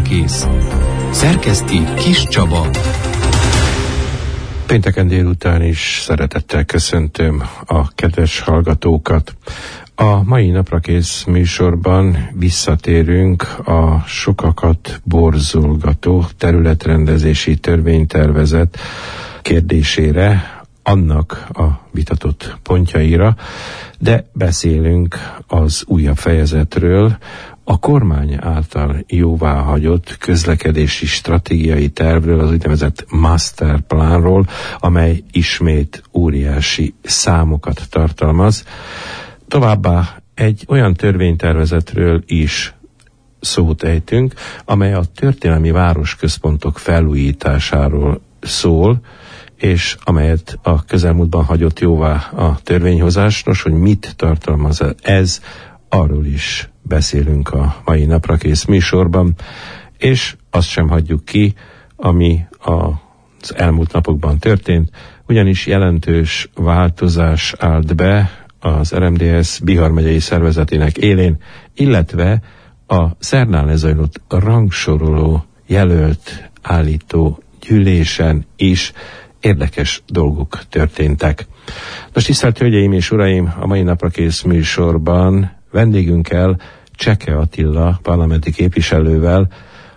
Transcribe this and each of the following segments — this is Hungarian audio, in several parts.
Naprakész. Szerkeszti Kis Csaba. Pénteken délután is szeretettel köszöntöm a kedves hallgatókat. A mai Naprakész műsorban visszatérünk a sokakat borzolgató területrendezési törvénytervezet kérdésére, annak a vitatott pontjaira, de beszélünk az újabb fejezetről, a kormány által jóváhagyott közlekedési stratégiai tervről, az úgynevezett masterplanról, amely ismét óriási számokat tartalmaz. Továbbá egy olyan törvénytervezetről is szót ejtünk, amely a történelmi városközpontok felújításáról szól, és amelyet a közelmúltban hagyott jóvá a törvényhozás. Nos, hogy mit tartalmaz ez, arról is beszélünk a mai Naprakész műsorban, és azt sem hagyjuk ki, ami az elmúlt napokban történt, ugyanis jelentős változás állt be az RMDSZ Bihar megyei szervezetének élén, illetve a szerdán lezajlott rangsoroló jelölt állító gyűlésen is érdekes dolgok történtek. Most tisztelt hölgyeim és uraim, a mai Naprakész műsorban vendégünkkel, Cseke Attila parlamenti képviselővel,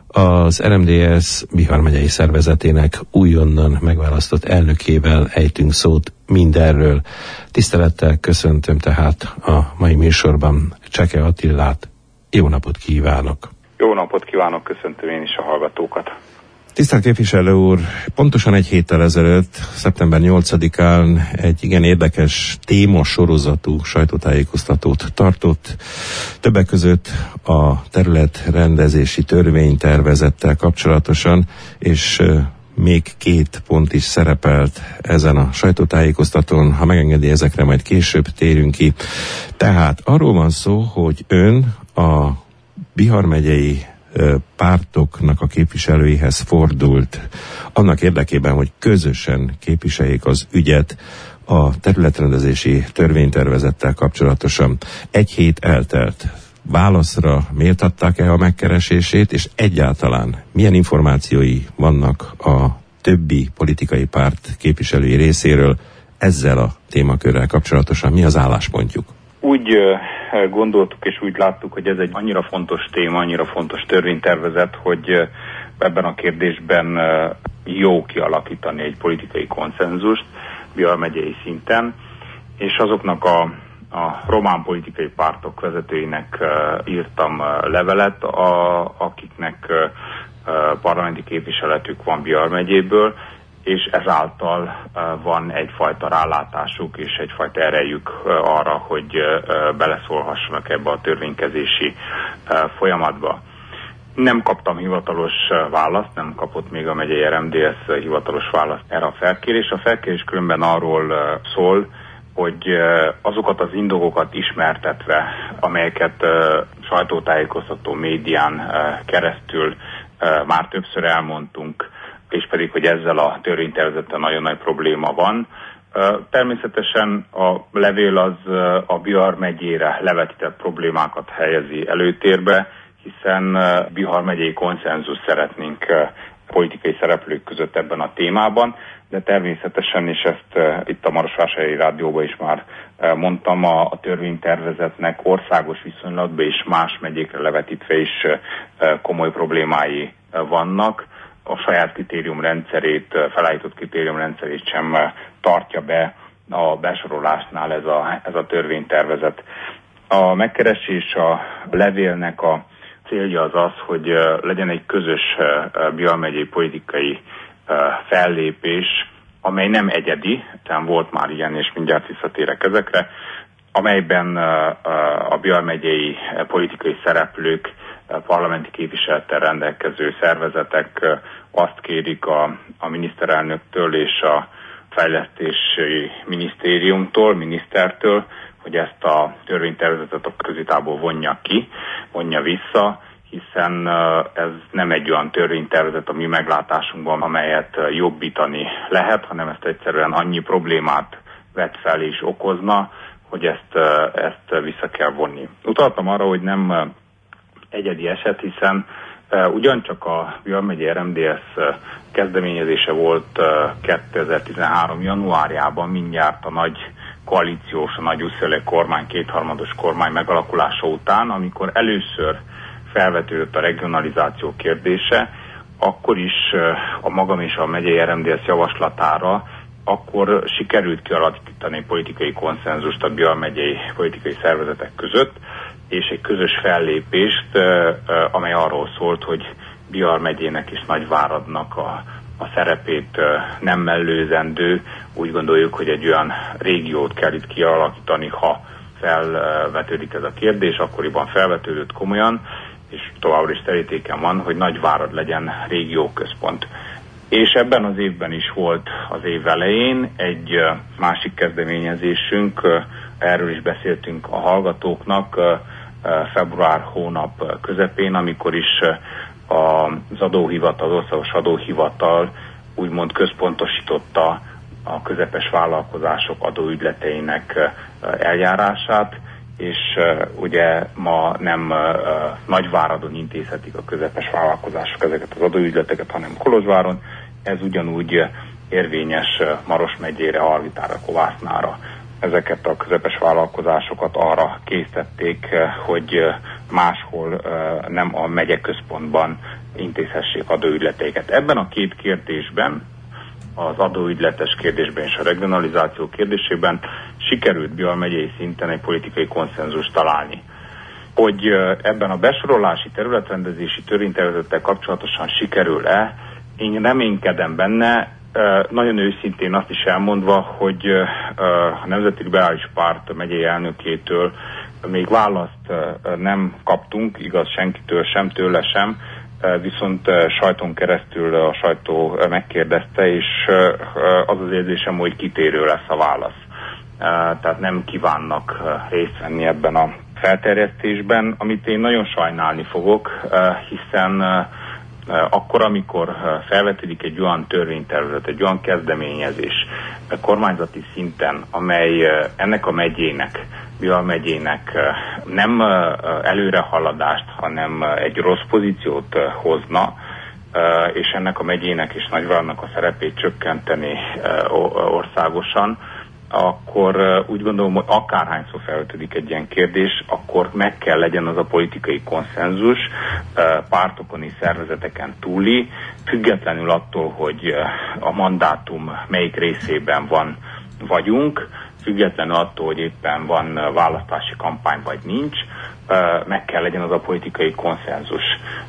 az RMDSZ Bihar megyei szervezetének újonnan megválasztott elnökével ejtünk szót mindenről. Tisztelettel köszöntöm tehát a mai műsorban Cseke Attilát. Jó napot kívánok! Jó napot kívánok, köszöntöm én is a hallgatókat! Tisztelt képviselő úr, pontosan egy héttel ezelőtt, szeptember 8-án egy igen érdekes témasorozatú sajtótájékoztatót tartott. Többek között a területrendezési törvénytervezettel kapcsolatosan, és még két pont is szerepelt ezen a sajtótájékoztatón. Ha megengedi, ezekre majd később térünk ki. Tehát arról van szó, hogy ön a Bihar megyei pártoknak a képviselőihez fordult annak érdekében, hogy közösen képviseljék az ügyet a területrendezési törvénytervezettel kapcsolatosan. Egy hét eltelt. Válaszra méltatták-e a megkeresését, és egyáltalán milyen információi vannak a többi politikai párt képviselői részéről ezzel a témakörrel kapcsolatosan? Mi az álláspontjuk? Úgy gondoltuk és úgy láttuk, hogy ez egy annyira fontos téma, annyira fontos törvénytervezet, hogy ebben a kérdésben jó kialakítani egy politikai konszenzust Bihar megyei szinten, és azoknak a román politikai pártok vezetőinek írtam levelet, akiknek parlamenti képviseletük van Bihar megyéből, és ezáltal van egyfajta rálátásuk és egyfajta erejük arra, hogy beleszólhassanak ebbe a törvénykezési folyamatba. Nem kaptam hivatalos választ, nem kapott még a megyei RMDSZ hivatalos választ erre a felkérés. A felkérés különben arról szól, hogy azokat az indokokat ismertetve, amelyeket sajtótájékoztató médián keresztül már többször elmondtunk, és pedig, hogy ezzel a törvénytervezettel nagyon nagy probléma van. Természetesen a levél az a Bihar megyére levetített problémákat helyezi előtérbe, hiszen Bihar megyei konszenzus szeretnénk politikai szereplők között ebben a témában, de természetesen, és ezt itt a Marosvásárhelyi Rádióban is már mondtam, a törvénytervezetnek országos viszonylatban és más megyékre levetítve is komoly problémái vannak. A saját kritériumrendszerét, felállított kritériumrendszerét sem tartja be a besorolásnál ez a törvénytervezet. A megkeresés, a levélnek a célja az az, hogy legyen egy közös Bihar megyei politikai fellépés, amely nem egyedi, tehát volt már ilyen, és mindjárt visszatérek ezekre, amelyben a Bihar megyei politikai szereplők, parlamenti képviselettel rendelkező szervezetek azt kérik a miniszterelnöktől és a fejlesztési minisztertől, hogy ezt a törvénytervezetet a közvitából vonja vissza, hiszen ez nem egy olyan törvénytervezet a mi meglátásunkban, amelyet jobbítani lehet, hanem ezt egyszerűen annyi problémát vet fel és okozna, hogy ezt vissza kell vonni. Utaltam arra, hogy nem egyedi eset, hiszen Ugyancsak a Győr megyei RMDSZ kezdeményezése volt 2013. januárjában, mindjárt a nagy koalíciós, a nagy USZL kormány, kétharmados kormány megalakulása után, amikor először felvetődött a regionalizáció kérdése, akkor is a magam és a megyei RMDSZ javaslatára akkor sikerült kialakítani politikai konszenzust a Győr megyei politikai szervezetek között, és egy közös fellépést, amely arról szólt, hogy Győr megyének és Nagyváradnak a szerepét nem mellőzendő. Úgy gondoljuk, hogy egy olyan régiót kell itt kialakítani, ha felvetődik ez a kérdés, akkoriban felvetődött komolyan, és továbbra is terítéken van, hogy Nagyvárad legyen régióközpont. És ebben az évben is volt az év elején egy másik kezdeményezésünk, erről is beszéltünk a hallgatóknak február hónap közepén, amikor is az adóhivatal, az Országos Adóhivatal úgymond központosította a közepes vállalkozások adóügyleteinek eljárását, és ugye ma nem Nagyváradon intézhetik a közepes vállalkozások ezeket az adóügyleteket, hanem Kolozsváron. Ez ugyanúgy érvényes Maros megyére, Alvitára, Kovásznára. Ezeket a közepes vállalkozásokat arra késztették, hogy máshol nem a megyeközpontban intézhessék adóügyleteiket. Ebben a két kérdésben, az adóügyletes kérdésben és a regionalizáció kérdésében sikerült Győr megyei szinten egy politikai konszenzust találni. Hogy ebben a besorolási területrendezési törvénytervezettel kapcsolatosan sikerül-e, én reménykedem benne, nagyon őszintén azt is elmondva, hogy a Nemzeti Liberális Párt megyei elnökétől még választ nem kaptunk, igaz senkitől sem, tőle sem, viszont sajton keresztül a sajtó megkérdezte, és az az érzésem, hogy kitérő lesz a válasz. Tehát nem kívánnak részt venni ebben a felterjesztésben, amit én nagyon sajnálni fogok, hiszen akkor, amikor felvetődik egy olyan törvénytervezet, egy olyan kezdeményezés kormányzati szinten, amely ennek a megyének, Győr megyének nem előrehaladást, hanem egy rossz pozíciót hozna, és ennek a megyének és Nagyváradnak a szerepét csökkenteni országosan, akkor úgy gondolom, hogy akárhányszor felvetődik egy ilyen kérdés, akkor meg kell legyen az a politikai konszenzus pártokon és szervezeteken túli, függetlenül attól, hogy a mandátum melyik részében vagyunk, függetlenül attól, hogy éppen van választási kampány vagy nincs, meg kell legyen az a politikai konszenzus.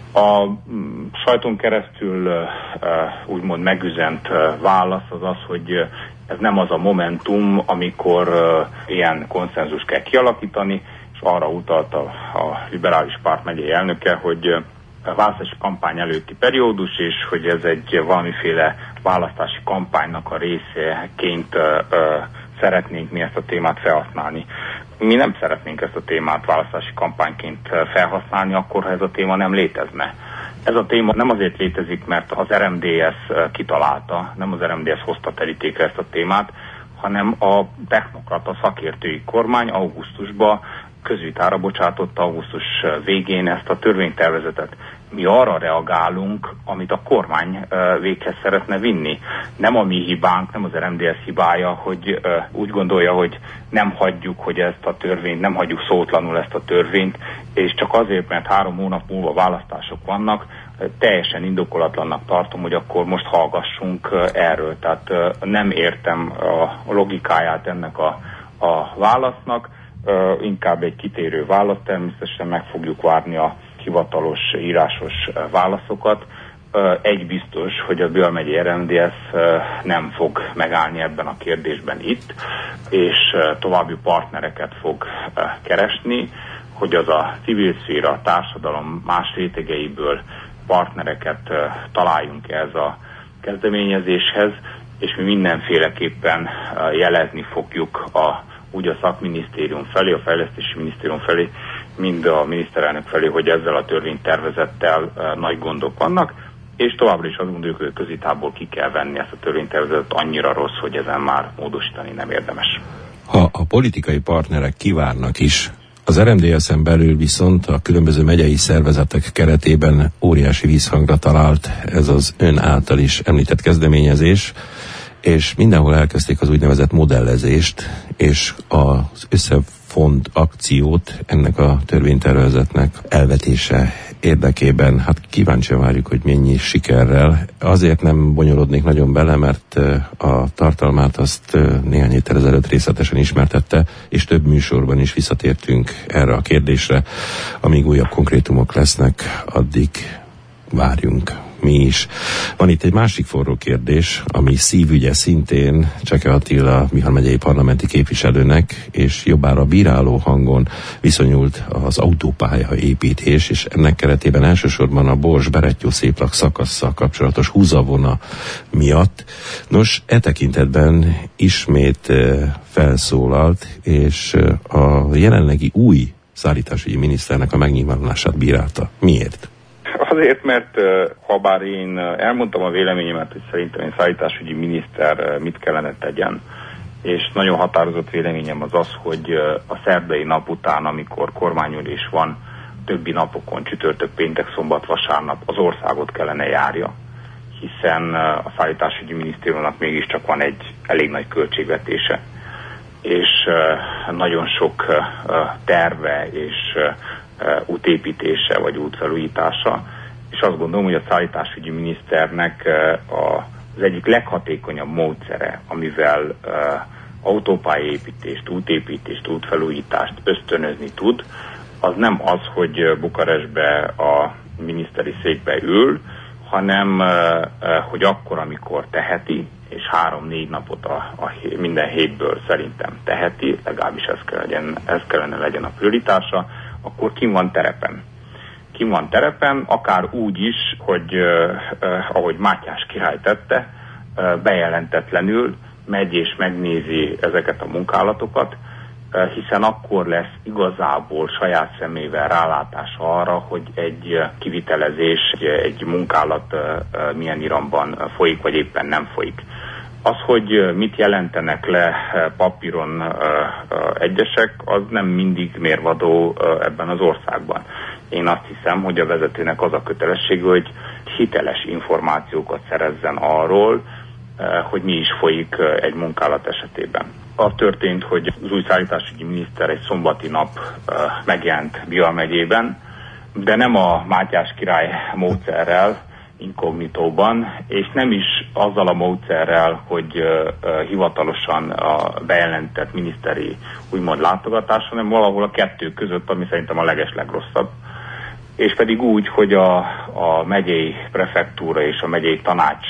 A sajton keresztül úgymond megüzent válasz az az, hogy ez nem az a momentum, amikor ilyen konszenzus kell kialakítani, és arra utalt a Liberális Párt megyei elnöke, hogy a választási kampány előtti periódus, és hogy ez egy valamiféle választási kampánynak a részeként szeretnénk mi ezt a témát felhasználni. Mi nem szeretnénk ezt a témát választási kampányként felhasználni, akkor, ha ez a téma nem létezne. Ez a téma nem azért létezik, mert az RMDSZ kitalálta, nem az RMDSZ hozta terítékre ezt a témát, hanem a technokrata szakértői kormány augusztusban közvitára bocsátotta augusztus végén ezt a törvénytervezetet. Mi arra reagálunk, amit a kormány véghez szeretne vinni. Nem a mi hibánk, nem az RMDSZ hibája, hogy úgy gondolja, hogy nem hagyjuk, hogy ezt a törvényt, nem hagyjuk szótlanul ezt a törvényt, és csak azért, mert 3 hónap múlva választások vannak, teljesen indokolatlannak tartom, hogy akkor most hallgassunk erről. Tehát nem értem a logikáját ennek a válasznak, inkább egy kitérő válasz, természetesen meg fogjuk várni a hivatalos, írásos válaszokat. Egy biztos, hogy a Győr megyei RMDSZ nem fog megállni ebben a kérdésben itt, és további partnereket fog keresni, hogy az a civil szféra, a társadalom más rétegeiből partnereket találjunk ez a kezdeményezéshez, és mi mindenféleképpen jelezni fogjuk úgy a szakminisztérium felé, a fejlesztési minisztérium felé, mind a miniszterelnök felé, hogy ezzel a törvénytervezettel nagy gondok vannak, és továbbra is azt gondoljuk, hogy a közitából ki kell venni ezt a törvénytervezetet, annyira rossz, hogy ezen már módosítani nem érdemes. Ha a politikai partnerek kivárnak is Az RMDSZ-en belül viszont a különböző megyei szervezetek keretében óriási vízhangra talált ez az ön által is említett kezdeményezés, és mindenhol elkezdték az úgynevezett modellezést, és az összefont akciót ennek a törvénytervezetnek elvetése érdekében. Hát kíváncsian várjuk, hogy mennyi sikerrel. Azért nem bonyolódnék nagyon bele, mert a tartalmát azt néhány héttel ezelőtt részletesen ismertette, és több műsorban is visszatértünk erre a kérdésre. Amíg újabb konkrétumok lesznek, addig várjunk mi is. Van itt egy másik forró kérdés, ami szívügye szintén Cseke Attila Bihar megyei parlamenti képviselőnek, és jobbára bíráló hangon viszonyult az autópálya építés, és ennek keretében elsősorban a Bors-Berettyó-Széplak szakasszal kapcsolatos húzavona miatt. Nos, e tekintetben ismét felszólalt, és a jelenlegi új szállításügyi miniszternek a megnyilvánulását bírálta. Miért? Azért, mert habár én elmondtam a véleményemet, hogy szerintem egy szállításügyi miniszter mit kellene tegyen, és nagyon határozott véleményem az az, hogy a szerdai nap után, amikor kormányülés van, többi napokon, csütörtök, péntek, szombat, vasárnap az országot kellene járja, hiszen a szállításügyi minisztériumnak mégiscsak van egy elég nagy költségvetése, és nagyon sok terve és útépítése vagy útfelújítása, és azt gondolom, hogy a szállításügyi miniszternek az egyik leghatékonyabb módszere, amivel autópályaépítést, útépítést, útfelújítást ösztönözni tud, az nem az, hogy Bukarestbe a miniszteri székbe ül, hanem hogy akkor, amikor teheti, és 3-4 napot minden hétből szerintem teheti, legalábbis ez kellene legyen a prioritása, akkor kim van terepen. Kim van terepen, akár úgy is, hogy ahogy Mátyás király tette, bejelentetlenül megy és megnézi ezeket a munkálatokat, hiszen akkor lesz igazából saját szemével rálátása arra, hogy egy kivitelezés, egy munkálat milyen iramban folyik, vagy éppen nem folyik. Az, hogy mit jelentenek le papíron egyesek, az nem mindig mérvadó ebben az országban. Én azt hiszem, hogy a vezetőnek az a kötelessége, hogy hiteles információkat szerezzen arról, hogy mi is folyik egy munkálat esetében. Az történt, hogy az új szállításügyi miniszter egy szombati nap megjelent Bihar megyében, de nem a Mátyás király módszerrel, inkognitóban, és nem is azzal a módszerrel, hogy hivatalosan bejelentett miniszteri úgymond látogatás, hanem valahol a kettő között, ami szerintem a legeslegrosszabb. És pedig úgy, hogy a megyei prefektúra és a megyei tanács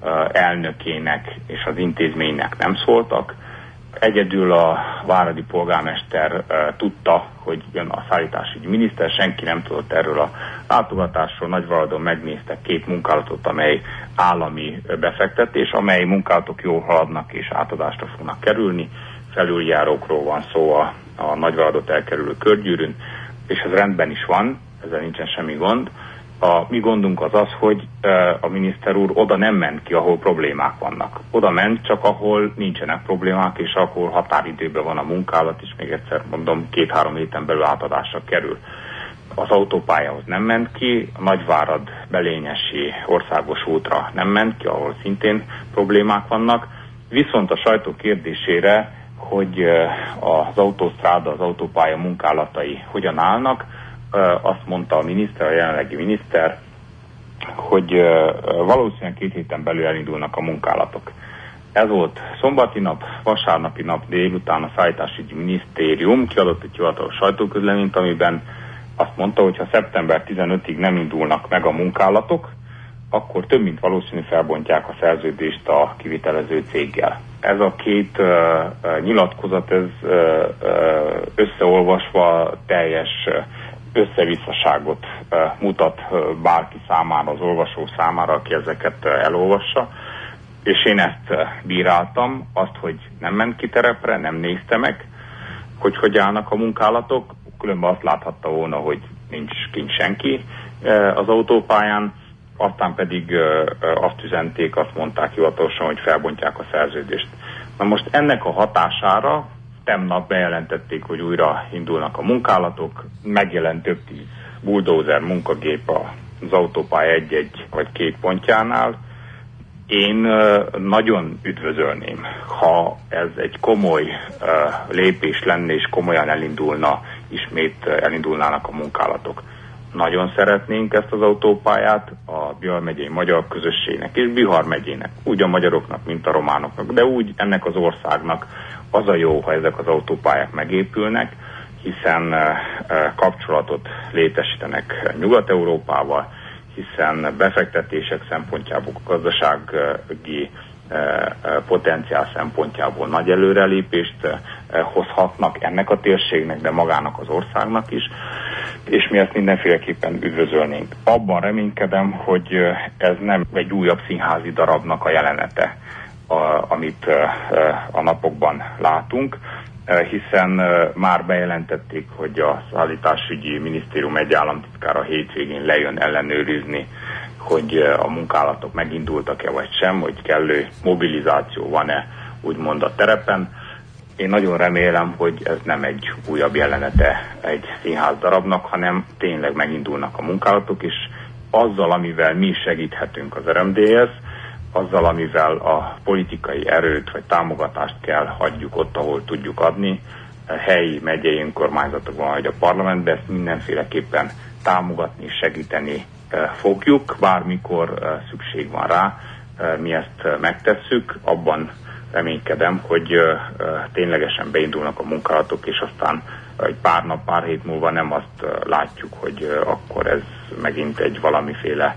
elnökének és az intézménynek nem szóltak. Egyedül a váradi polgármester tudta, hogy jön a szállításügyi miniszter, senki nem tudott erről a látogatásról. Nagyvaradon megnéztek 2 munkálatot, amely állami befektetés, amely munkálatok jól haladnak és átadásra fognak kerülni. Felüljárókról van szó a Nagyvaradot elkerülő körgyűrűn, és ez rendben is van, ezzel nincsen semmi gond. A mi gondunk az az, hogy a miniszter úr oda nem ment ki, ahol problémák vannak. Oda ment csak, ahol nincsenek problémák, és ahol határidőben van a munkálat, és még egyszer mondom, 2-3 héten belül átadásra kerül. Az autópályához nem ment ki, a Nagyvárad Belényesi országos útra nem ment ki, ahol szintén problémák vannak. Viszont a sajtó kérdésére, hogy az autósztráda, az autópálya munkálatai hogyan állnak, azt mondta a miniszter, a jelenlegi miniszter, hogy valószínűleg 2 héten belül elindulnak a munkálatok. Ez volt szombati nap, vasárnapi nap délután a szállításügyi minisztérium kiadott egy hivatalos sajtóközleményt, amiben azt mondta, hogy ha szeptember 15-ig nem indulnak meg a munkálatok, akkor több mint valószínű felbontják a szerződést a kivitelező céggel. Ez a 2 nyilatkozat, ez összeolvasva teljes összevisszaságot mutat bárki számára, az olvasó számára, aki ezeket elolvassa. És én ezt bíráltam, azt, hogy nem ment ki terepre, nem nézte meg, hogy állnak a munkálatok, különben azt láthatta volna, hogy nincs kint senki az autópályán, aztán pedig azt üzenték, azt mondták hivatalosan, hogy felbontják a szerződést. Na most ennek a hatására tegnap bejelentették, hogy újra indulnak a munkálatok, megjelent több 10 bulldozer munkagép az autópálya egy vagy 2 pontjánál. Én nagyon üdvözölném, ha ez egy komoly lépés lenne, és komolyan elindulnának a munkálatok. Nagyon szeretnénk ezt az autópályát a Bihar megyei magyar közösségnek és Bihar megyének, úgy a magyaroknak, mint a románoknak, de úgy ennek az országnak az a jó, ha ezek az autópályák megépülnek, hiszen kapcsolatot létesítenek Nyugat-Európával, hiszen befektetések szempontjából, gazdasági potenciál szempontjából nagy előrelépést hozhatnak ennek a térségnek, de magának az országnak is, és mi ezt mindenféleképpen üdvözölnénk. Abban reménykedem, hogy ez nem egy újabb színházi darabnak a jelenete, amit a napokban látunk, hiszen már bejelentették, hogy a szállításügyi minisztérium egy államtitkára hétvégén lejön ellenőrizni, hogy a munkálatok megindultak-e vagy sem, hogy kellő mobilizáció van-e úgymond a terepen. Én nagyon remélem, hogy ez nem egy újabb jelenete egy színház darabnak, hanem tényleg megindulnak a munkálatok, és azzal, amivel mi segíthetünk az RMDS, azzal, amivel a politikai erőt vagy támogatást kell adjuk ott, ahol tudjuk adni, helyi, megyei önkormányzatokban vagy a parlamentben, ezt mindenféleképpen támogatni és segíteni fogjuk, bármikor szükség van rá, mi ezt megtesszük, abban reménykedem, hogy ténylegesen beindulnak a munkálatok, és aztán egy pár nap, pár hét múlva nem azt látjuk, hogy akkor ez megint egy valamiféle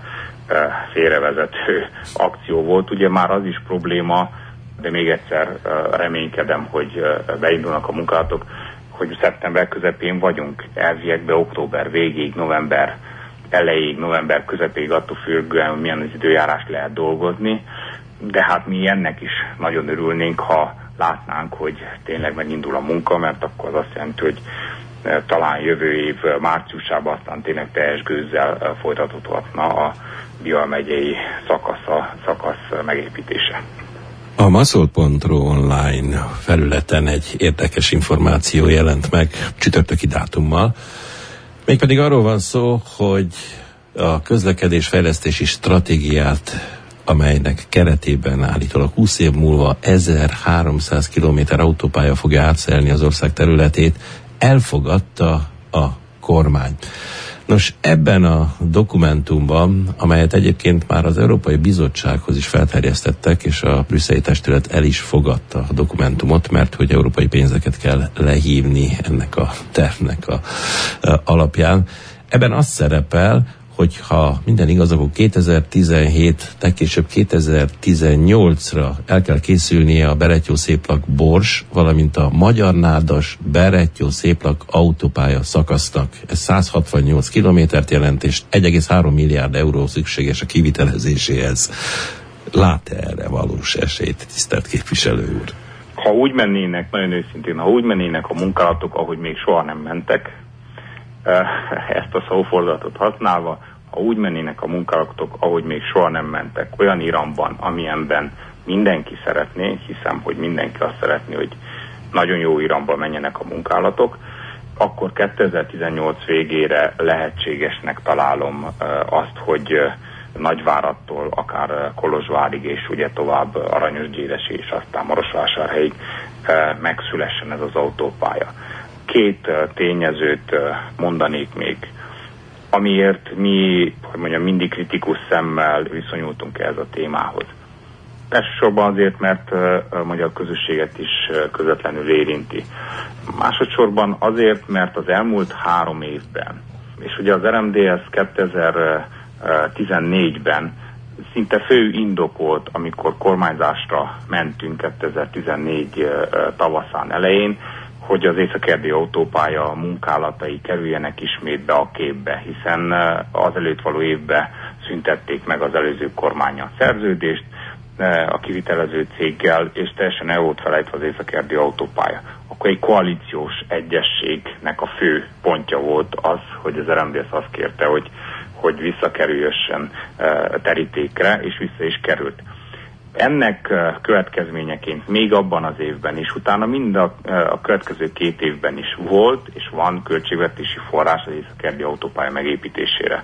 félrevezető akció volt. Ugye már az is probléma, de még egyszer reménykedem, hogy beindulnak a munkálatok, hogy szeptember közepén vagyunk, elviekben október végéig, november elejéig, november közepéig, attól függően, hogy milyen az időjárás lehet dolgozni, de hát mi ennek is nagyon örülnénk, ha látnánk, hogy tényleg megindul a munka, mert akkor az azt jelenti, hogy talán jövő év márciusában aztán tényleg teljes gőzzel folytatódhatna a Bihar megyei szakasz megépítése. A Maszol.ru online felületen egy érdekes információ jelent meg csütörtöki dátummal. Mégpedig arról van szó, hogy a közlekedésfejlesztési stratégiát, amelynek keretében állítólag 20 év múlva 1300 km autópálya fogja átszelni az ország területét, elfogadta a kormány. Nos, ebben a dokumentumban, amelyet egyébként már az Európai Bizottsághoz is felterjesztettek, és a brüsszeli testület el is fogadta a dokumentumot, mert hogy európai pénzeket kell lehívni ennek a tervnek a alapján. Ebben az szerepel, hogyha minden igaz, akkor 2017, legkésőbb 2018-ra el kell készülnie a Berettyó-Széplak-Bors, valamint a Magyar-Nádas Berettyó-Széplak autópálya szakasznak. Ez 168 kilométert jelent, és 1,3 milliárd euró szükséges a kivitelezéséhez. Lát-e erre valós esélyt, tisztelt képviselő úr? Ha úgy mennének, nagyon őszintén, ha úgy mennének a munkálatok, ahogy még soha nem mentek, ezt a szófordulatot használva, ha úgy mennének a munkálatok, ahogy még soha nem mentek, olyan iramban, amilyenben mindenki szeretné, hiszem, hogy mindenki azt szeretné, hogy nagyon jó iramba menjenek a munkálatok, akkor 2018 végére lehetségesnek találom azt, hogy Nagyváradtól akár Kolozsvárig és ugye tovább Aranyosgyéresi és aztán Marosvásárhelyig megszülessen ez az autópálya. Két tényezőt mondanék még, amiért mi, hogy mondjam, mindig kritikus szemmel viszonyultunk ehhez a témához. Elsősorban azért, mert a magyar közösséget is közvetlenül érinti. Másodszorban azért, mert az elmúlt 3 évben, és ugye az RMDS 2014-ben szinte fő indok volt, amikor kormányzásra mentünk 2014 tavaszán elején, hogy az Észak-Erdélyi autópálya munkálatai kerüljenek ismét be a képbe, hiszen az előtt való évben szüntették meg az előző kormánnyal szerződést a kivitelező céggel, és teljesen el volt felejtve az Észak-Erdélyi autópálya. Akkor egy koalíciós egyességnek a fő pontja volt az, hogy az RMDS azt kérte, hogy visszakerüljön terítékre, és vissza is került. Ennek következményeként még abban az évben és utána mind a következő 2 évben is volt és van költségvetési forrás az észak-erdélyi autópálya megépítésére.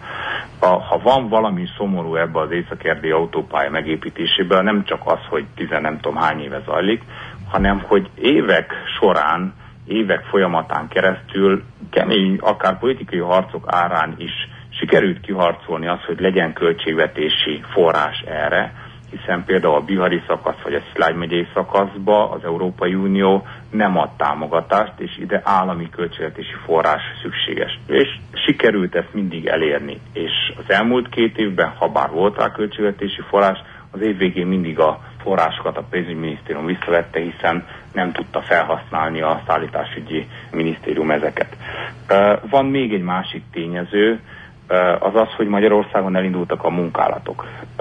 Ha van valami szomorú ebbe az észak-erdélyi autópálya megépítésében, nem csak az, hogy nem tudom hány éve zajlik, hanem hogy évek során, évek folyamatán keresztül kemény, akár politikai harcok árán is sikerült kiharcolni azt, hogy legyen költségvetési forrás erre, hiszen például a bihari szakasz vagy a Szilágy megyei szakaszba az Európai Unió nem ad támogatást, és ide állami költségvetési forrás szükséges. És sikerült ezt mindig elérni. És az elmúlt 2 évben, ha bár volt rá költségvetési forrás, az év végén mindig a forrásokat a pénzügyminisztérium visszavette, hiszen nem tudta felhasználni a szállításügyi minisztérium ezeket. Van még egy másik tényező, az, hogy Magyarországon elindultak a munkálatok.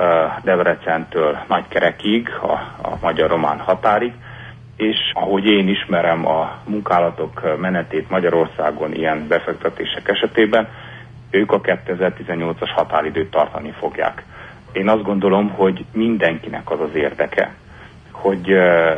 Debrecentől Nagykerekig, a magyar-román határig, és ahogy én ismerem a munkálatok menetét Magyarországon ilyen befektetések esetében, ők a 2018-as határidőt tartani fogják. Én azt gondolom, hogy mindenkinek az az érdeke, hogy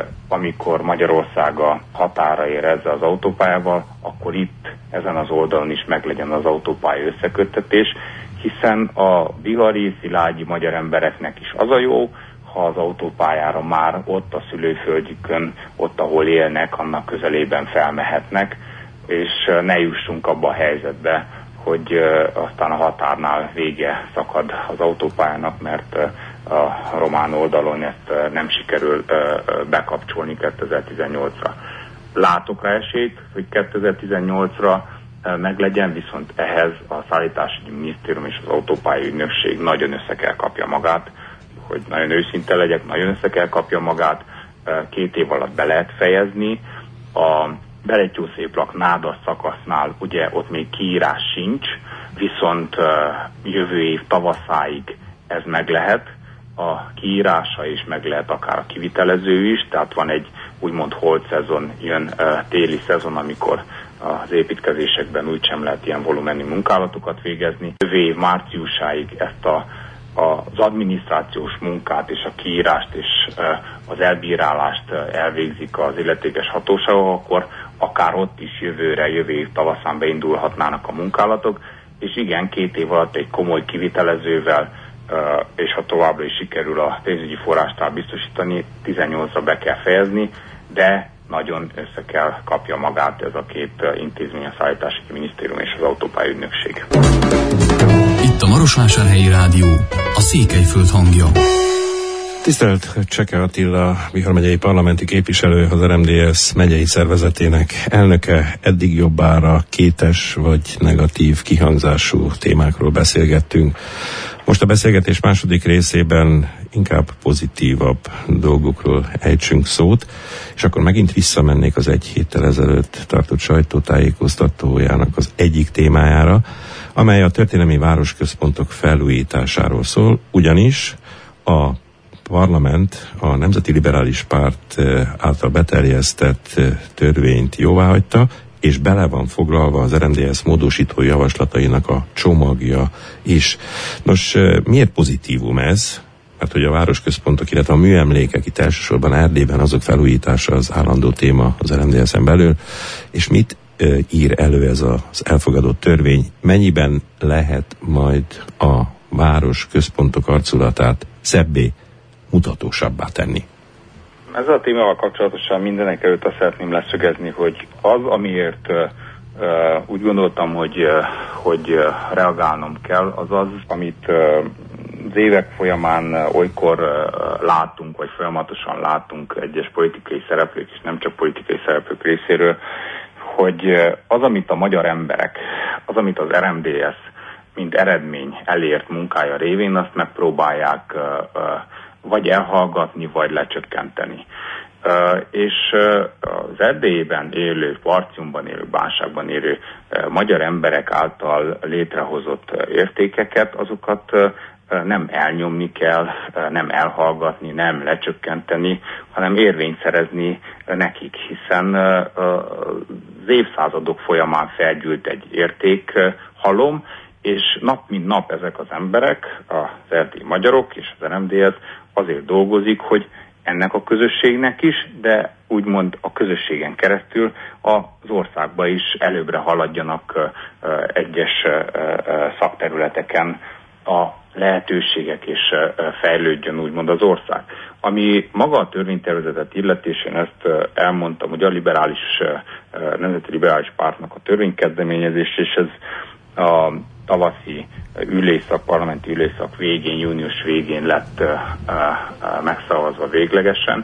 amikor Magyarország a határa ér ezzel az autópályával, akkor itt, ezen az oldalon is meglegyen az autópálya összeköttetés, hiszen a bihari, szilágyi magyar embereknek is az a jó, ha az autópályára már ott a szülőföldjükön, ott ahol élnek, annak közelében felmehetnek, és ne jussunk abba a helyzetbe, hogy aztán a határnál vége szakad az autópályának, mert a román oldalon ezt nem sikerül bekapcsolni 2018-ra. Látok rá esélyt, hogy 2018-ra meglegyen, viszont ehhez a szállításügyi minisztérium és az autópálya ügynökség nagyon össze kell kapja magát, hogy nagyon őszinte legyek, nagyon össze kell kapja magát, 2 év alatt be lehet fejezni. A Beletyószéplak-Nádas szakasznál ugye ott még kiírás sincs, viszont jövő év tavaszáig ez meg lehet, a kiírása is meg lehet akár a kivitelező is, tehát van egy úgymond hold szezon, jön téli szezon, amikor az építkezésekben úgysem lehet ilyen volumenű munkálatokat végezni. Jövő év márciusáig ezt az adminisztrációs munkát és a kiírást és az elbírálást elvégzik az illetékes hatóságok, akkor akár ott is jövő év tavaszán beindulhatnának a munkálatok, és igen, 2 év alatt egy komoly kivitelezővel, és ha továbbra is sikerül a pénzügyi forrást biztosítani, 18-ra be kell fejezni, de nagyon össze kell kapja magát ez a 2 intézmény, a szállítási minisztérium és az autópálya ügynökség. Itt a Marosvásárhelyi Rádió, a Székelyföld hangja. Tisztelt Cseke Attila, Bihar megyei parlamenti képviselő, az RMDSZ megyei szervezetének elnöke. Eddig jobbára kétes vagy negatív kihangzású témákról beszélgettünk. Most a beszélgetés második részében inkább pozitívabb dolgokról ejtsünk szót, és akkor megint visszamennék az 1 héttel ezelőtt tartott sajtótájékoztatójának az egyik témájára, amely a történelmi városközpontok felújításáról szól, ugyanis a parlament a Nemzeti Liberális Párt által beterjesztett törvényt jóváhagyta, és bele van foglalva az RMDSZ módosító javaslatainak a csomagja is. Nos, miért pozitívum ez? Mert hogy a városközpontok, illetve a műemlékek, itt elsősorban Erdélyben, azok felújítása az állandó téma az RMDSZ-en belül, és mit ír elő ez az elfogadott törvény? Mennyiben lehet majd a városközpontok arculatát szebbé, mutatósabbá tenni? Ezzel a témával kapcsolatosan mindenek előtt azt szeretném leszögezni, hogy az, amiért úgy gondoltam, hogy reagálnom kell, az az, amit az évek folyamán olykor látunk, vagy folyamatosan látunk egyes politikai szereplők, és nem csak politikai szereplők részéről, hogy az, amit a magyar emberek, az, amit az RMDSZ mint eredmény elért munkája révén, azt megpróbálják vagy elhallgatni, vagy lecsökkenteni. És az Erdélyben élő, Partiumban élő, Bánságban élő magyar emberek által létrehozott értékeket, azokat nem elnyomni kell, nem elhallgatni, nem lecsökkenteni, hanem érvényt szerezni nekik, hiszen az évszázadok folyamán felgyűlt egy értékhalom, és nap mint nap ezek az emberek, az erdélyi magyarok és az RMDSZ azért dolgozik, hogy ennek a közösségnek is, de úgymond a közösségen keresztül az országba is előbbre haladjanak egyes szakterületeken a lehetőségek, és fejlődjön úgymond az ország. Ami maga a törvénytervezetet illeti, és én ezt elmondtam, hogy a Nemzeti Liberális Pártnak a törvénykezdeményezés, és ez a tavaszi parlamenti ülésszak végén, június végén lett megszavazva véglegesen.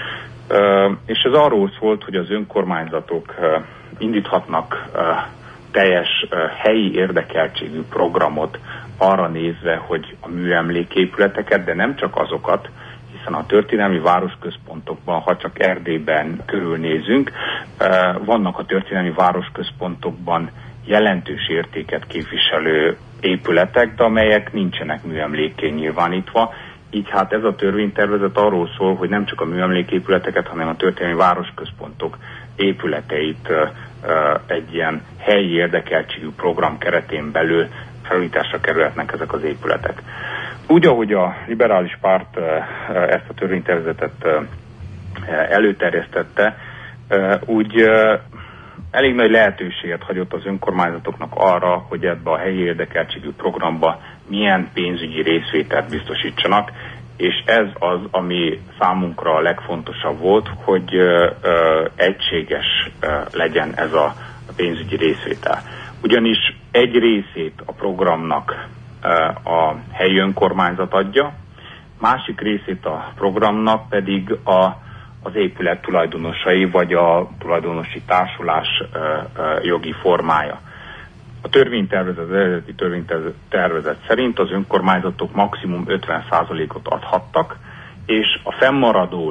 És ez arról szólt, hogy az önkormányzatok indíthatnak teljes helyi érdekeltségű programot arra nézve, hogy a műemléképületeket, de nem csak azokat, hiszen a történelmi városközpontokban, ha csak Erdélyben körülnézünk, vannak a történelmi városközpontokban jelentős értéket képviselő épületek, de amelyek nincsenek műemlékké nyilvánítva. Így hát ez a törvénytervezet arról szól, hogy nem csak a műemléképületeket, hanem a történelmi városközpontok épületeit egy ilyen helyi érdekeltségű program keretén belül felújításra kerülhetnek ezek az épületek. Úgy, ahogy a Liberális Párt ezt a törvénytervezetet előterjesztette, úgy elég nagy lehetőséget hagyott az önkormányzatoknak arra, hogy ebbe a helyi érdekeltségű programba milyen pénzügyi részvételt biztosítsanak, és ez az, ami számunkra a legfontosabb volt, hogy egységes legyen ez a pénzügyi részvétel. Ugyanis egy részét a programnak a helyi önkormányzat adja, másik részét a programnak pedig az épület tulajdonosai, vagy a tulajdonosi társulás jogi formája. A eredeti törvénytervezet szerint az önkormányzatok maximum 50%-ot adhattak, és a fennmaradó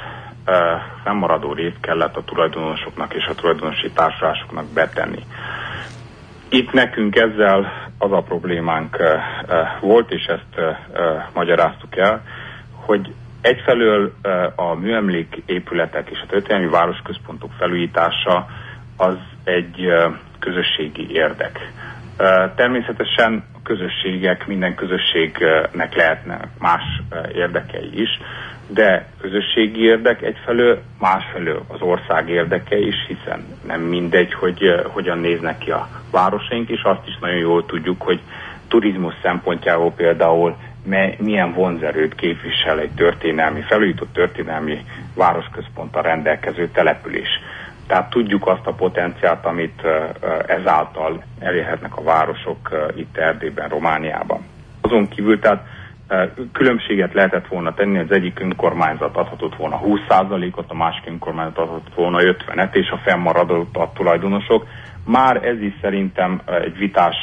részt kellett a tulajdonosoknak és a tulajdonosi társulásoknak betenni. Itt nekünk ezzel az a problémánk volt, és ezt magyaráztuk el, hogy egyfelől a műemléképületek és a történelmi városközpontok felújítása az egy közösségi érdek. Természetesen a közösségek, minden közösségnek lehetnek más érdekei is, de közösségi érdek egyfelől, másfelől az ország érdeke is, hiszen nem mindegy, hogy hogyan néznek ki a városaink, és azt is nagyon jól tudjuk, hogy turizmus szempontjából például milyen vonzerőt képvisel egy felújított történelmi városközponttal rendelkező település. Tehát tudjuk azt a potenciált, amit ezáltal elérhetnek a városok itt Erdélyben, Romániában. Azon kívül tehát különbséget lehetett volna tenni, az egyik önkormányzat adhatott volna 20%-ot, a másik önkormányzat adhatott volna 50%-et, és a fennmaradott a tulajdonosok. Már ez is szerintem egy vitás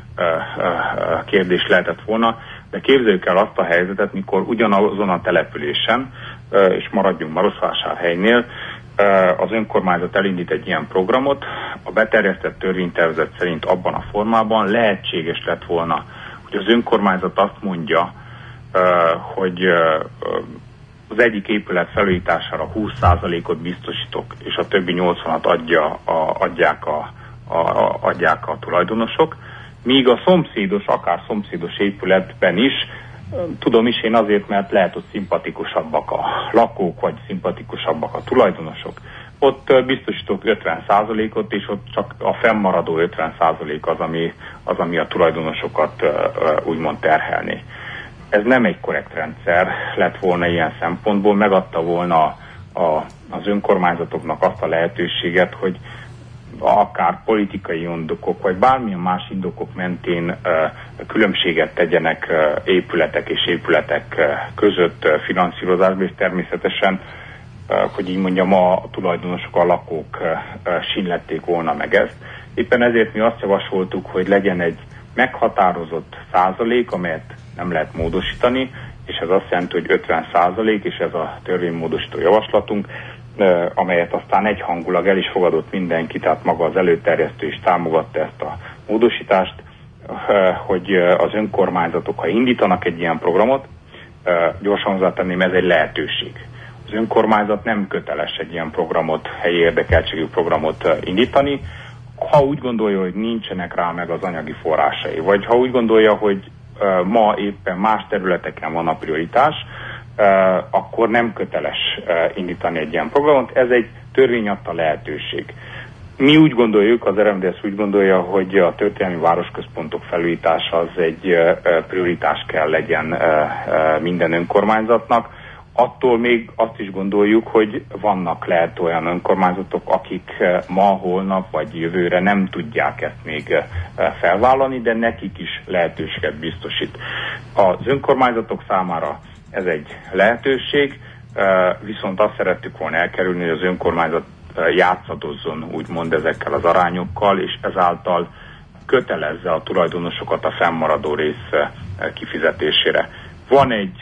kérdés lehetett volna, de képzeljük el azt a helyzetet, mikor ugyanazon a településen, és maradjunk Marosvásárhelynél, az önkormányzat elindít egy ilyen programot, a beterjesztett törvénytervezet szerint abban a formában lehetséges lett volna, hogy az önkormányzat azt mondja, hogy az egyik épület felújítására 20%-ot biztosítok, és a többi 80-at adják a tulajdonosok, míg a akár szomszédos épületben is, tudom is én azért, mert lehet, hogy szimpatikusabbak a lakók, vagy szimpatikusabbak a tulajdonosok. Ott biztosítok 50%-ot, és ott csak a fennmaradó 50% az, ami a tulajdonosokat úgymond terhelné. Ez nem egy korrekt rendszer lett volna ilyen szempontból, megadta volna az önkormányzatoknak azt a lehetőséget, hogy akár politikai indokok, vagy bármilyen más indokok mentén különbséget tegyenek épületek és épületek között finanszírozásban, és természetesen, hogy így mondjam, a tulajdonosok, a lakók sínlették volna meg ezt. Éppen ezért mi azt javasoltuk, hogy legyen egy meghatározott százalék, amelyet nem lehet módosítani, és ez azt jelenti, hogy 50%, és ez a törvénymódosító javaslatunk, amelyet aztán egyhangulag el is fogadott mindenki, tehát maga az előterjesztő is támogatta ezt a módosítást, hogy az önkormányzatok, ha indítanak egy ilyen programot, gyorsan hozzátenném, ez egy lehetőség. Az önkormányzat nem köteles egy ilyen programot, helyi érdekeltségű programot indítani, ha úgy gondolja, hogy nincsenek rá meg az anyagi forrásai, vagy ha úgy gondolja, hogy ma éppen más területeken van a prioritás, akkor nem köteles indítani egy ilyen programot. Ez egy törvény adta lehetőség. Mi úgy gondoljuk, az RMDSZ úgy gondolja, hogy a történelmi városközpontok felújítása az egy prioritás kell legyen minden önkormányzatnak. Attól még azt is gondoljuk, hogy lehet olyan önkormányzatok, akik ma, holnap vagy jövőre nem tudják ezt még felvállalni, de nekik is lehetőséget biztosít. Az önkormányzatok számára ez egy lehetőség, viszont azt szerettük volna elkerülni, hogy az önkormányzat játszadozzon úgymond ezekkel az arányokkal, és ezáltal kötelezze a tulajdonosokat a fennmaradó rész kifizetésére. Van egy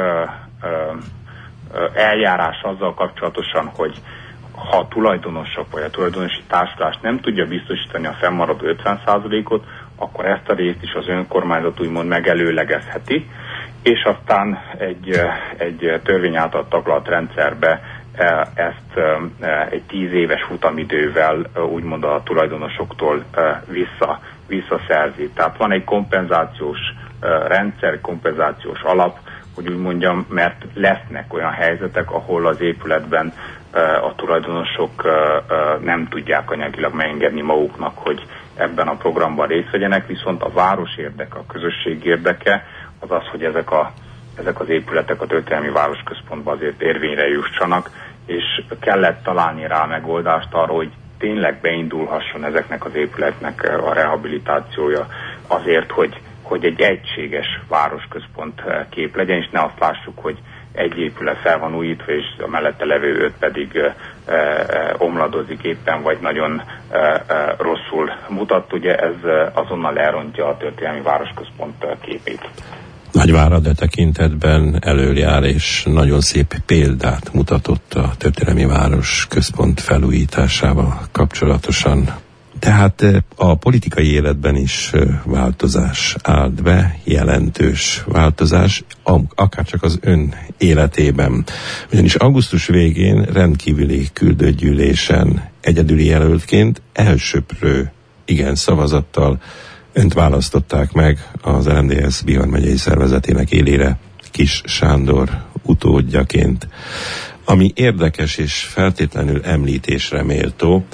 eljárás azzal kapcsolatosan, hogy ha a tulajdonosok vagy a tulajdonosi társulás nem tudja biztosítani a fennmaradó 50%-ot, akkor ezt a részt is az önkormányzat úgymond megelőlegezheti, és aztán egy törvény által taglalt rendszerbe ezt egy 10 éves futamidővel úgymond a tulajdonosoktól visszaszerzi. Tehát van egy kompenzációs rendszer, kompenzációs alap, hogy úgy mondjam, mert lesznek olyan helyzetek, ahol az épületben a tulajdonosok nem tudják anyagilag megengedni maguknak, hogy ebben a programban részt vegyenek, viszont a város érdeke, a közösség érdeke az az, hogy ezek az épületek a történelmi városközpontban azért érvényre jussanak, és kellett találni rá megoldást arra, hogy tényleg beindulhasson ezeknek az épületnek a rehabilitációja azért, hogy egy egységes városközpont kép legyen, és ne azt lássuk, hogy egy épület fel van újítva, és a mellette levő 5 pedig omladozik éppen, vagy nagyon rosszul mutat. Ugye ez azonnal elrontja a történelmi városközpont képét. Nagyvárad e tekintetben előjár, és nagyon szép példát mutatott a történelmi városközpont felújításával kapcsolatosan. Tehát a politikai életben is változás állt be, jelentős változás, akárcsak az ön életében. Ugyanis augusztus végén rendkívüli küldőgyűlésen egyedüli jelöltként elsöprő igen szavazattal önt választották meg az RMDSZ Bihar megyei szervezetének élére Kiss Sándor utódjaként. Ami érdekes és feltétlenül említésre méltó,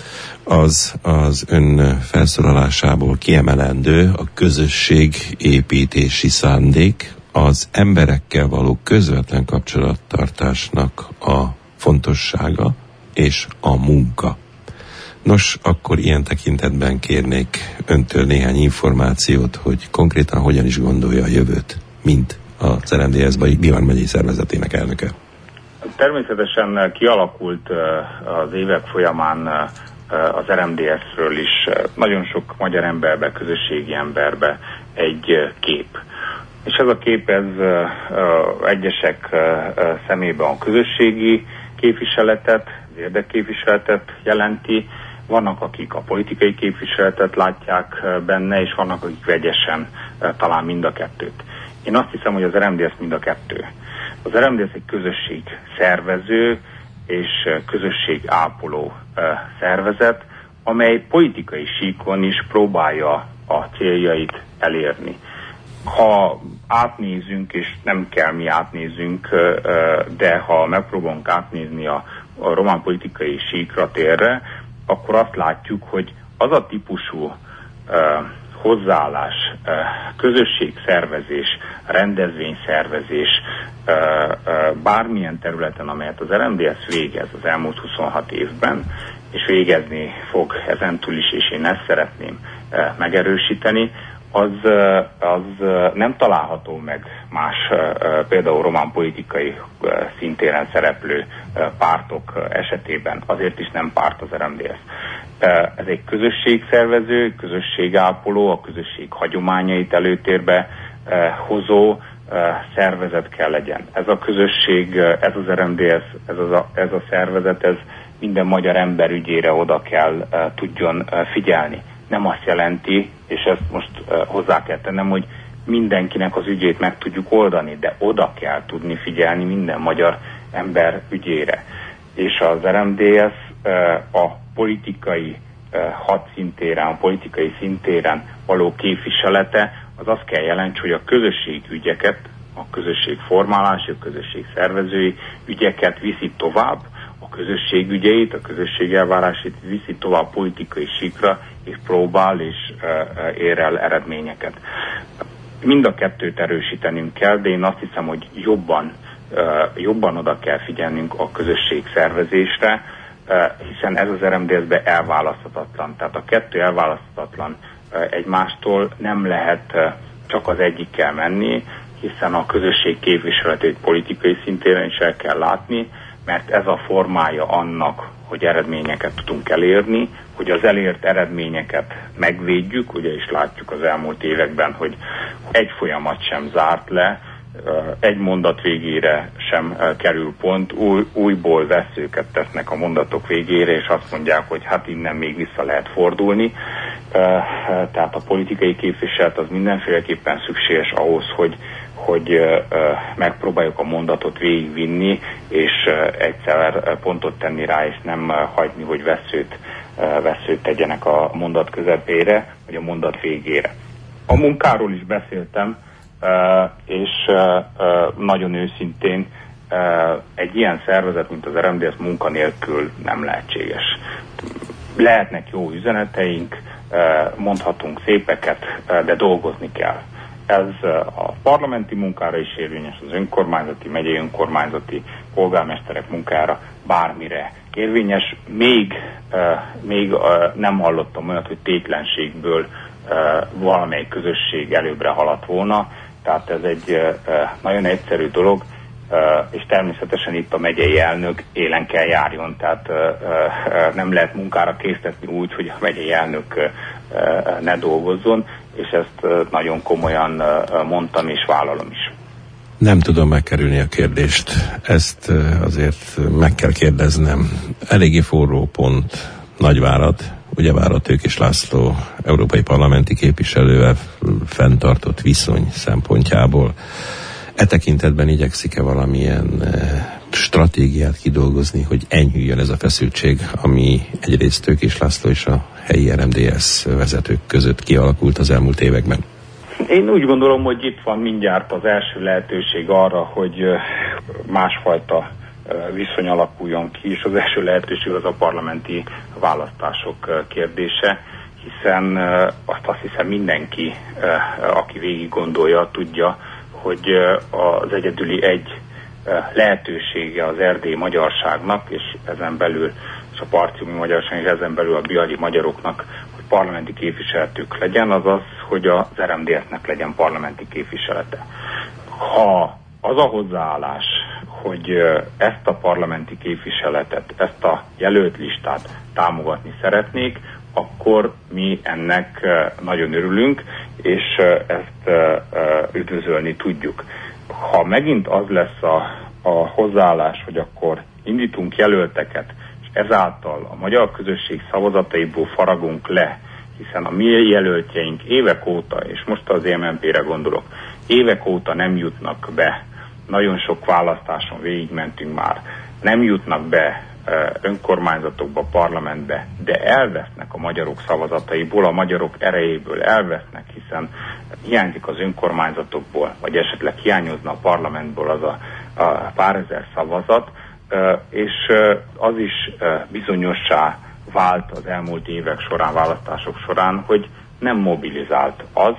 az ön felszólalásából kiemelendő a közösségépítési szándék, az emberekkel való közvetlen kapcsolattartásnak a fontossága és a munka. Nos, akkor ilyen tekintetben kérnék öntől néhány információt, hogy konkrétan hogyan is gondolja a jövőt, mint az RMDSZ Bihar megyei szervezetének elnöke. Természetesen kialakult az évek folyamán az RMDSZ-ről is nagyon sok magyar emberbe, közösségi emberbe egy kép. És ez a kép, ez egyesek szemében a közösségi képviseletet, az érdekképviseletet jelenti, vannak, akik a politikai képviseletet látják benne, és vannak, akik vegyesen talán mind a kettőt. Én azt hiszem, hogy az RMDSZ mind a kettő. Az RMDSZ egy közösség szervező és közösség ápoló szervezet, amely politikai síkon is próbálja a céljait elérni. Ha átnézünk, és nem kell mi átnézzünk, de ha megpróbálunk átnézni a román politikai síkra térre, akkor azt látjuk, hogy az a típusú hozzáállás, közösségszervezés, rendezvényszervezés bármilyen területen, amelyet az RMDSZ végez az elmúlt 26 évben, és végezni fog ezentúl is, és én ezt szeretném megerősíteni, az nem található meg más, például román politikai szintéren szereplő pártok esetében. Azért is nem párt az RMDSZ. Ez egy közösségszervező, közösségápoló, a közösség hagyományait előtérbe hozó szervezet kell legyen. Ez a közösség, ez az RMDSZ, ez a szervezet, ez minden magyar ember ügyére oda kell tudjon figyelni. Nem azt jelenti, és ezt most hozzá kell tennem, hogy mindenkinek az ügyét meg tudjuk oldani, de oda kell tudni figyelni minden magyar ember ügyére. És az RMDSZ a politikai hadszintéren, a politikai szintéren való képviselete, az azt kell jelentse, hogy a közösségi ügyeket, a közösségformálási, a közösség szervezői ügyeket viszi tovább, a közösség ügyeit, a közösség elvárásait viszi tovább politikai síkra, és próbál és ér el eredményeket. Mind a kettőt erősítenünk kell, de én azt hiszem, hogy jobban oda kell figyelnünk a közösség szervezésre, hiszen ez az RMDSZ-ben elválaszthatatlan. Tehát a kettő elválaszthatatlan egymástól, nem lehet csak az egyikkel menni, hiszen a közösség képviseletét politikai szintéren is el kell látni, mert ez a formája annak, hogy eredményeket tudunk elérni, hogy az elért eredményeket megvédjük, ugye is látjuk az elmúlt években, hogy egy folyamat sem zárt le, egy mondat végére sem kerül pont, újból veszőket tesznek a mondatok végére, és azt mondják, hogy hát innen még vissza lehet fordulni. Tehát a politikai képviselet az mindenféleképpen szükséges ahhoz, hogy megpróbáljuk a mondatot végigvinni, és egyszer pontot tenni rá, és nem hagyni, hogy veszőt tegyenek a mondat közepére, vagy a mondat végére. A munkáról is beszéltem, és nagyon őszintén egy ilyen szervezet, mint az RMDSZ munka nélkül nem lehetséges. Lehetnek jó üzeneteink, mondhatunk szépeket, de dolgozni kell. Ez a parlamenti munkára is érvényes, az önkormányzati, megyei önkormányzati polgármesterek munkára, bármire érvényes. Még nem hallottam olyat, hogy tétlenségből valamelyik közösség előbbre haladt volna, tehát ez egy nagyon egyszerű dolog, és természetesen itt a megyei elnök élen kell járjon, tehát nem lehet munkára késztetni úgy, hogy a megyei elnök ne dolgozzon, és ezt nagyon komolyan mondtam és vállalom is. Nem tudom megkerülni a kérdést, ezt azért meg kell kérdeznem. Eléggé forró pont Nagyvárad, ugyebár Tőkés László európai parlamenti képviselővel fenntartott viszony szempontjából. E tekintetben igyekszik-e valamilyen stratégiát kidolgozni, hogy enyhüljön ez a feszültség, ami egyrészt Tőkés László és a helyi RMDSZ vezetők között kialakult az elmúlt években? Én úgy gondolom, hogy itt van mindjárt az első lehetőség arra, hogy másfajta viszony alakuljon ki, és az első lehetőség az a parlamenti választások kérdése, hiszen azt hiszem mindenki, aki végig gondolja, tudja, hogy az egyedüli egy lehetősége az erdélyi magyarságnak, és ezen belül és a parciumi magyarság, és ezen belül a biali magyaroknak, hogy parlamenti képviseletük legyen, az az, hogy az RMDSZ-nek legyen parlamenti képviselete. Ha az a hozzáállás, hogy ezt a parlamenti képviseletet, ezt a jelölt listát támogatni szeretnék, akkor mi ennek nagyon örülünk, és ezt üdvözölni tudjuk. Ha megint az lesz a hozzáállás, hogy akkor indítunk jelölteket, és ezáltal a magyar közösség szavazataiból faragunk le, hiszen a mi jelöltjeink évek óta, és most az MNP-re gondolok, évek óta nem jutnak be, nagyon sok választáson végigmentünk már, nem jutnak be önkormányzatokba, parlamentbe, de elvesznek a magyarok szavazataiból, a magyarok erejéből elvesznek, hiszen hiányzik az önkormányzatokból, vagy esetleg hiányozna a parlamentből az a pár ezer szavazat, és az is bizonyossá vált az elmúlt évek során, választások során, hogy nem mobilizált az,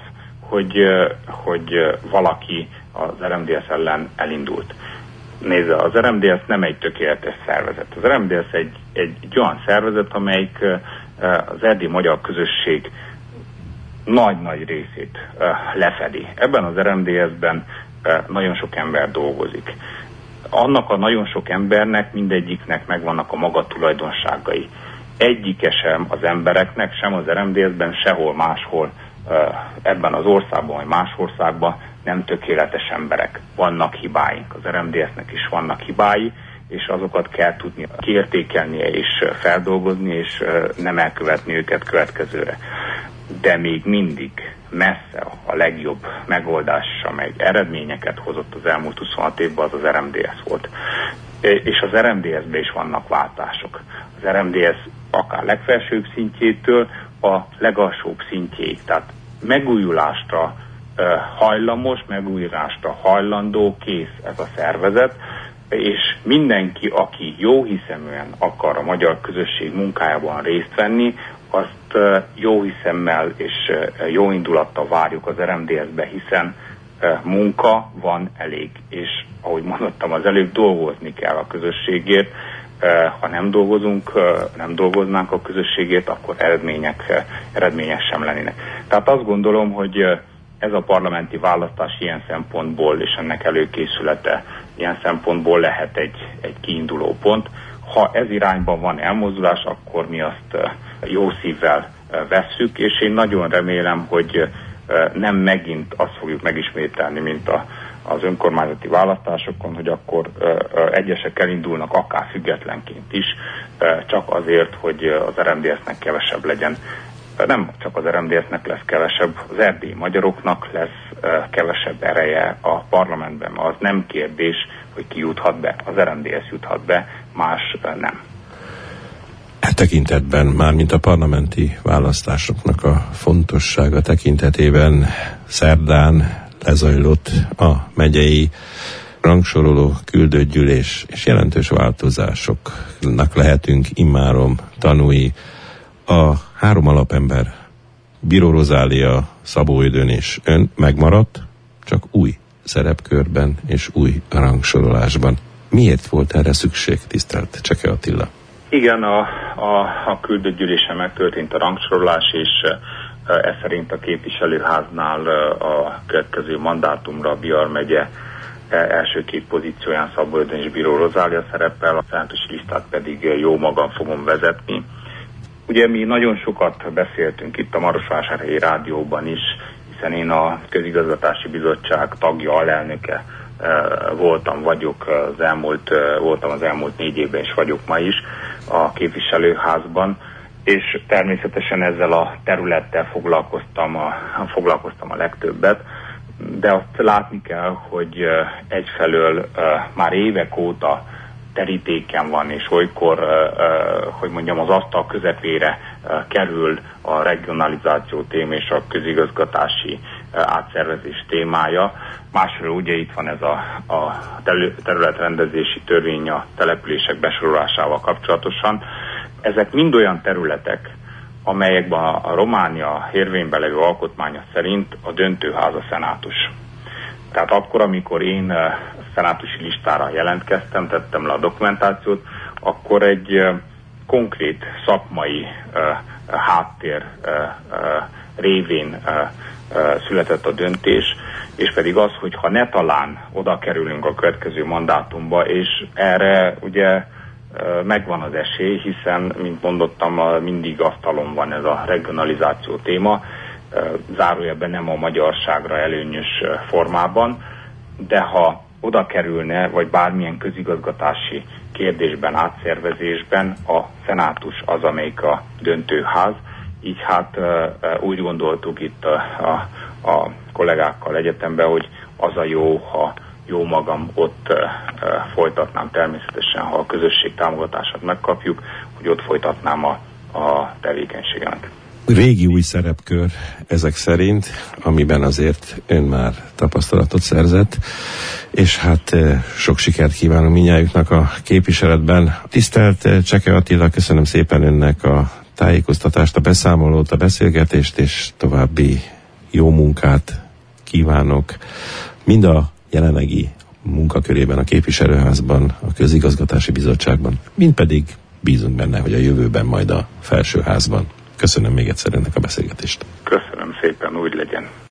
hogy valaki az RMDSZ ellen elindult. Nézze, az RMDSZ nem egy tökéletes szervezet. Az RMDSZ egy olyan szervezet, amelyik az erdélyi magyar közösség nagy-nagy részét lefedi. Ebben az RMDSZ-ben nagyon sok ember dolgozik. Annak a nagyon sok embernek, mindegyiknek megvannak a maga tulajdonságai. Egyike sem az embereknek, sem az RMDSZ-ben, sehol máshol ebben az országban, vagy más országban nem tökéletes emberek. Vannak hibáink, az RMDSZ-nek is vannak hibái, és azokat kell tudni kiértékelnie és feldolgozni, és nem elkövetni őket következőre. De még mindig messze a legjobb megoldás, amely eredményeket hozott az elmúlt 26 évben, az az RMDSZ volt. És az RMDSZ-ben is vannak váltások. Az RMDSZ akár legfelsőbb szintjétől a legalsóbb szintjéig. Tehát megújulásra hajlamos, megújulásra hajlandó, kész ez a szervezet, és mindenki, aki jóhiszeműen akar a magyar közösség munkájában részt venni, azt jóhiszemmel és jó indulattal várjuk az RMDSZ-be, hiszen munka van elég, és ahogy mondottam az előbb, dolgozni kell a közösségért. Ha nem dolgoznánk a közösségért, akkor eredmények sem lennének. Tehát azt gondolom, hogy ez a parlamenti választás ilyen szempontból, és ennek előkészülete ilyen szempontból lehet egy kiinduló pont. Ha ez irányban van elmozdulás, akkor mi azt jó szívvel vesszük, és én nagyon remélem, hogy nem megint azt fogjuk megismételni, mint az önkormányzati választásokon, hogy akkor egyesek elindulnak akár függetlenként is, csak azért, hogy az RMDSZ-nek kevesebb legyen. Nem csak az RMDSZ-nek lesz kevesebb, az erdélyi magyaroknak lesz kevesebb ereje a parlamentben. Az nem kérdés, hogy ki juthat be. Az RMDSZ juthat be, más nem. E tekintetben, mármint a parlamenti választásoknak a fontossága tekintetében szerdán lezajlott a megyei rangsoroló küldöttgyűlés, és jelentős változásoknak lehetünk immáron tanúi. A három alapember, Bíró Rozália, Szabó Ödön és ön megmaradt, csak új szerepkörben és új rangsorolásban. Miért volt erre szükség, tisztelt Cseke Attila? Igen, a küldöttgyűlésen megtörtént a rangsorolás, és ez szerint a képviselőháznál a következő mandátumra a Bihar megye első két pozícióján Szabó Ödön és Bíró Rozália szerepel, a szenátusi listát pedig jó magam fogom vezetni. Ugye mi nagyon sokat beszéltünk itt a Marosvásárhelyi Rádióban is, hiszen én a Közigazgatási Bizottság tagja, alelnöke voltam az elmúlt 4 évben, és vagyok ma is a képviselőházban, és természetesen ezzel a területtel foglalkoztam a legtöbbet, de azt látni kell, hogy egyfelől már évek óta terítéken van, és olykor, az asztal közepére kerül a regionalizáció téma és a közigazgatási átszervezés témája. Másfelől ugye itt van ez a területrendezési törvény a települések besorolásával kapcsolatosan. Ezek mind olyan területek, amelyekben a Románia érvényben levő alkotmánya szerint a döntőház a szenátus. Tehát akkor, amikor én szenátusi listára jelentkeztem, tettem le a dokumentációt, akkor egy konkrét szakmai háttér révén született a döntés, és pedig az, hogy ha ne talán oda kerülünk a következő mandátumba, és erre ugye megvan az esély, hiszen, mint mondottam, mindig asztalon van ez a regionalizáció téma, zárójelben nem a magyarságra előnyös formában, de ha oda kerülne, vagy bármilyen közigazgatási kérdésben, átszervezésben a szenátus az, amelyik a döntőház, így hát úgy gondoltuk itt a kollégákkal egyetemben, hogy az a jó, ha jó magam ott folytatnám természetesen, ha a közösség támogatását megkapjuk, hogy ott folytatnám a tevékenységemet. Régi új szerepkör ezek szerint, amiben azért ön már tapasztalatot szerzett, és hát sok sikert kívánunk mindnyájuknak a képviseletben. Tisztelt Cseke Attila, köszönöm szépen önnek a tájékoztatást, a beszámolót, a beszélgetést, és további jó munkát kívánok mind a jelenlegi munkakörében a képviselőházban, a közigazgatási bizottságban, mind pedig bízunk benne, hogy a jövőben majd a felsőházban. Köszönöm még egyszer ennek a beszélgetést. Köszönöm szépen, úgy legyen.